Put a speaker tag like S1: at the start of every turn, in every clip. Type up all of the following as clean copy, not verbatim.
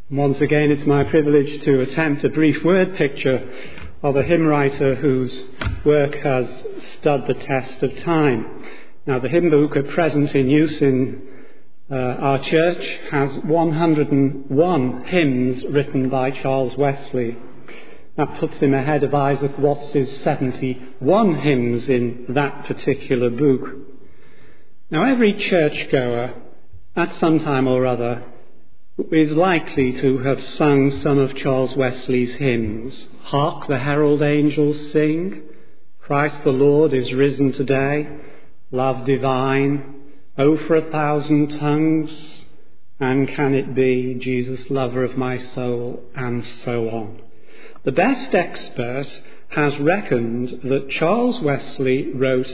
S1: Once again, it's my privilege to attempt a brief word picture of a hymn writer whose work has stood the test of time. Now, the hymn book at present in use in our church has 101 hymns written by Charles Wesley. That puts him ahead of Isaac Watts's 71 hymns in that particular book. Now, every churchgoer at some time or other is likely to have sung some of Charles Wesley's hymns. Hark the herald angels sing, Christ the Lord is risen today, love divine, oh for 1,000 tongues, and can it be, Jesus lover of my soul, and so on. The best expert has reckoned that Charles Wesley wrote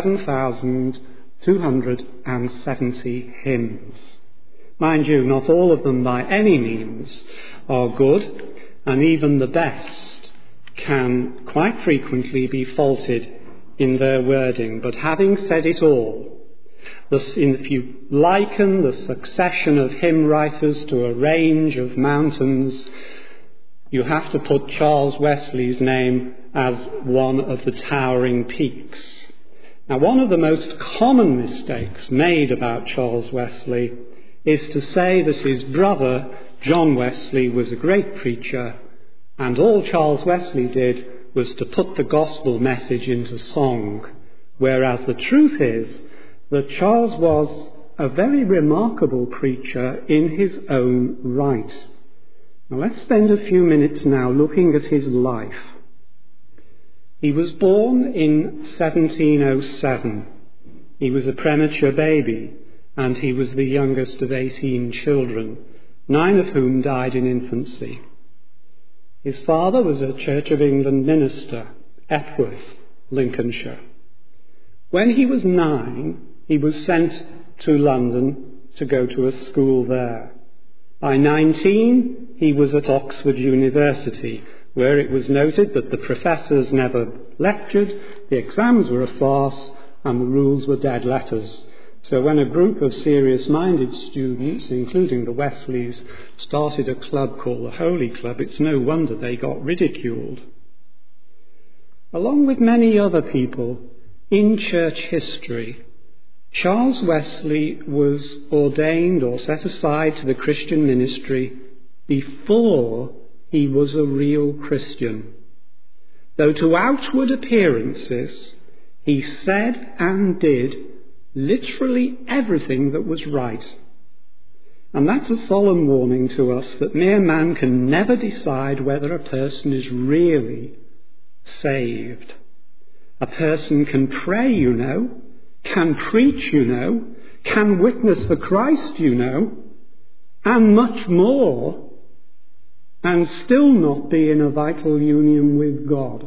S1: 7,270 hymns. Mind you, not all of them by any means are good, and even the best can quite frequently be faulted in their wording. But having said it all, if you liken the succession of hymn writers to a range of mountains, you have to put Charles Wesley's name as one of the towering peaks. Now, one of the most common mistakes made about Charles Wesley is to say that his brother, John Wesley, was a great preacher, and all Charles Wesley did was to put the gospel message into song, whereas the truth is that Charles was a very remarkable preacher in his own right. Now, let's spend a few minutes now looking at his life. He was born in 1707. He was a premature baby, and he was the youngest of 18 children, 9 of whom died in infancy. His father was a Church of England minister, Epworth, Lincolnshire. When he was 9, he was sent to London to go to a school there. By 19, he was at Oxford University, where it was noted that the professors never lectured, the exams were a farce, and the rules were dead letters. So when a group of serious-minded students, including the Wesleys, started a club called the Holy Club, it's no wonder they got ridiculed. Along with many other people in church history, Charles Wesley was ordained or set aside to the Christian ministry before he was a real Christian. Though to outward appearances, he said and did literally everything that was right. And that's a solemn warning to us that mere man can never decide whether a person is really saved. A person can pray, can preach, can witness for Christ, and much more, and still not be in a vital union with God.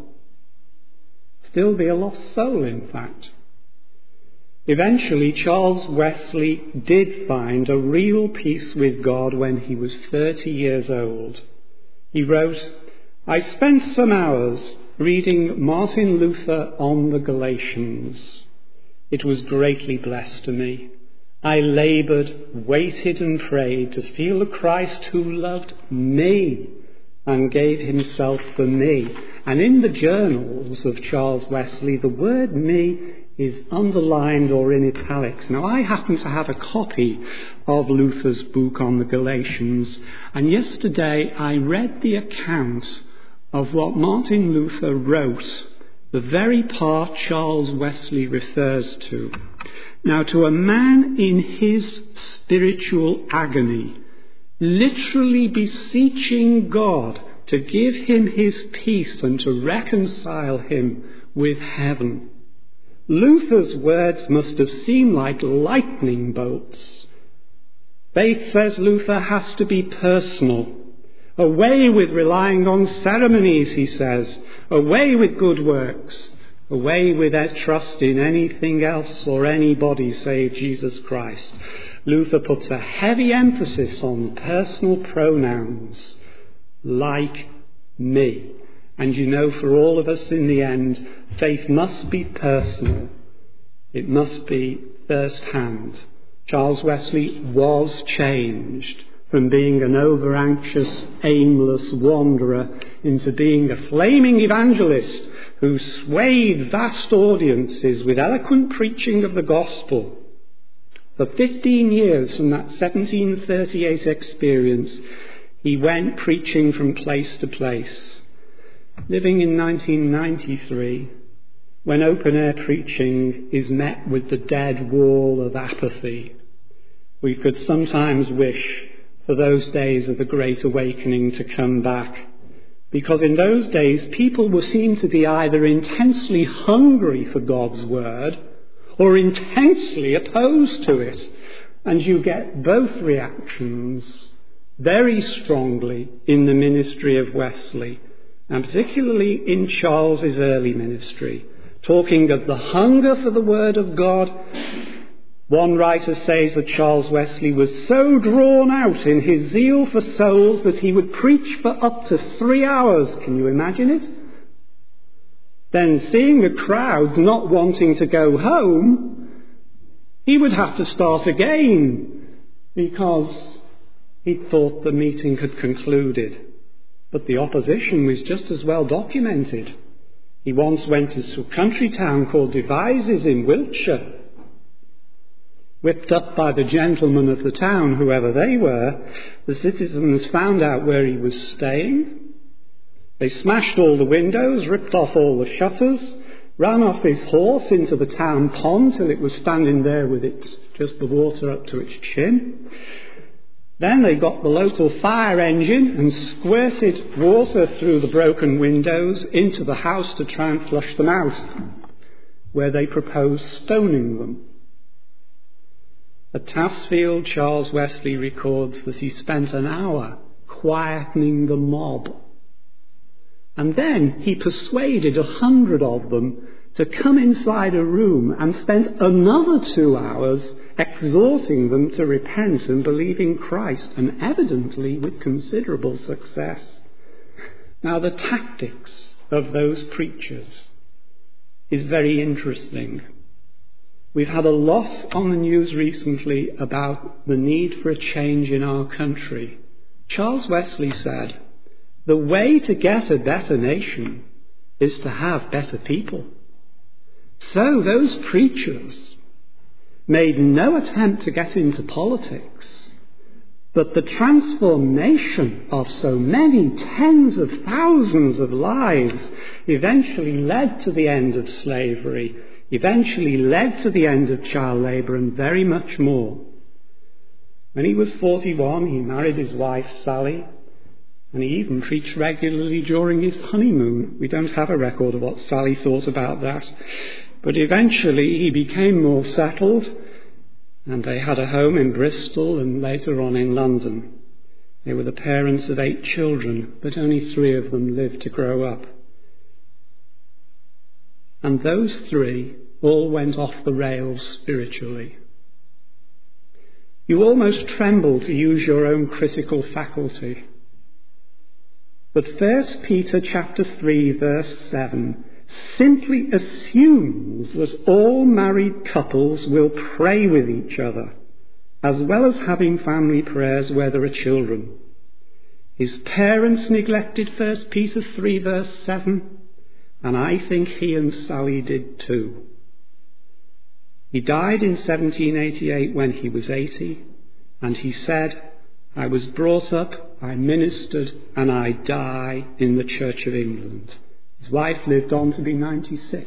S1: Still be a lost soul, in fact. Eventually, Charles Wesley did find a real peace with God when he was 30 years old. He wrote, "I spent some hours reading Martin Luther on the Galatians. It was greatly blessed to me. I laboured, waited and prayed to feel the Christ who loved me and gave himself for me." And in the journals of Charles Wesley, the word "me" is underlined or in italics. Now, I happen to have a copy of Luther's book on the Galatians, and yesterday I read the account of what Martin Luther wrote, the very part Charles Wesley refers to. Now, to a man in his spiritual agony, literally beseeching God to give him his peace and to reconcile him with heaven, Luther's words must have seemed like lightning bolts. Faith, says Luther, has to be personal. Away with relying on ceremonies, he says. Away with good works. Away with their trust in anything else or anybody save Jesus Christ. Luther puts a heavy emphasis on personal pronouns, like me. And for all of us in the end, faith must be personal. It must be first-hand. Charles Wesley was changed from being an over-anxious, aimless wanderer into being a flaming evangelist who swayed vast audiences with eloquent preaching of the gospel. For 15 years from that 1738 experience, he went preaching from place to place. Living in 1993, when open-air preaching is met with the dead wall of apathy, we could sometimes wish for those days of the Great Awakening to come back. Because in those days, people were seen to be either intensely hungry for God's word or intensely opposed to it. And you get both reactions very strongly in the ministry of Wesley, and particularly in Charles's early ministry, talking of the hunger for the word of God. One writer says that Charles Wesley was so drawn out in his zeal for souls that he would preach for up to 3 hours. Can you imagine it? Then, seeing the crowds not wanting to go home, he would have to start again because he thought the meeting had concluded. But the opposition was just as well documented. He once went to a country town called Devizes in Wiltshire. Whipped up by the gentlemen of the town, whoever they were, the citizens found out where he was staying. They smashed all the windows, ripped off all the shutters, ran off his horse into the town pond till it was standing there with just the water up to its chin. Then they got the local fire engine and squirted water through the broken windows into the house to try and flush them out, where they proposed stoning them. At Tassfield, Charles Wesley records that he spent an hour quietening the mob. And then he persuaded 100 of them to come inside a room and spent another 2 hours exhorting them to repent and believe in Christ, and evidently with considerable success. Now, the tactics of those preachers is very interesting. We've had a lot on the news recently about the need for a change in our country. Charles Wesley said, the way to get a better nation is to have better people. So those preachers made no attempt to get into politics, but the transformation of so many tens of thousands of lives eventually led to the end of slavery, eventually led to the end of child labour, and very much more. When he was 41, he married his wife Sally, and he even preached regularly during his honeymoon. We don't have a record of what Sally thought about that. But eventually he became more settled, and they had a home in Bristol and later on in London. They were the parents of 8 children, but only 3 of them lived to grow up. And those 3 all went off the rails spiritually. You almost tremble to use your own critical faculty. But 1 Peter chapter 3 verse 7 simply assumes that all married couples will pray with each other, as well as having family prayers where there are children. His parents neglected 1 Peter 3 verse 7, and I think he and Sally did too. He died in 1788 when he was 80, and he said, I was brought up, I ministered, and I die in the Church of England. His wife lived on to be 96.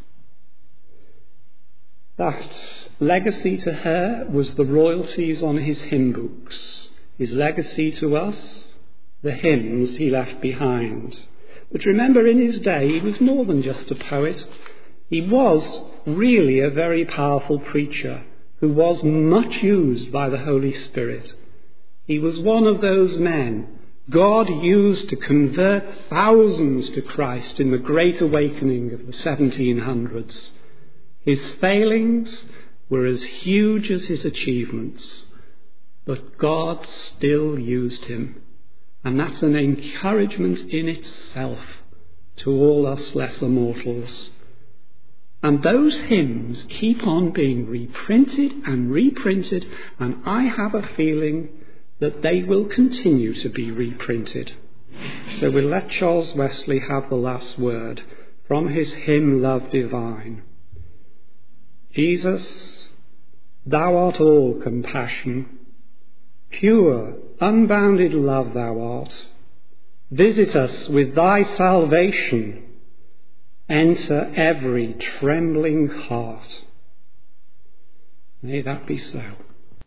S1: That legacy to her was the royalties on his hymn books. His legacy to us, the hymns he left behind. But remember, in his day, he was more than just a poet. He was really a very powerful preacher who was much used by the Holy Spirit. He was one of those men God used to convert thousands to Christ in the Great Awakening of the 1700s. His failings were as huge as his achievements, but God still used him. And that's an encouragement in itself to all us lesser mortals. And those hymns keep on being reprinted and reprinted, and I have a feeling that they will continue to be reprinted. So we'll let Charles Wesley have the last word from his hymn, Love Divine. Jesus, thou art all compassion, pure, unbounded love thou art. Visit us with thy salvation, enter every trembling heart. May that be so.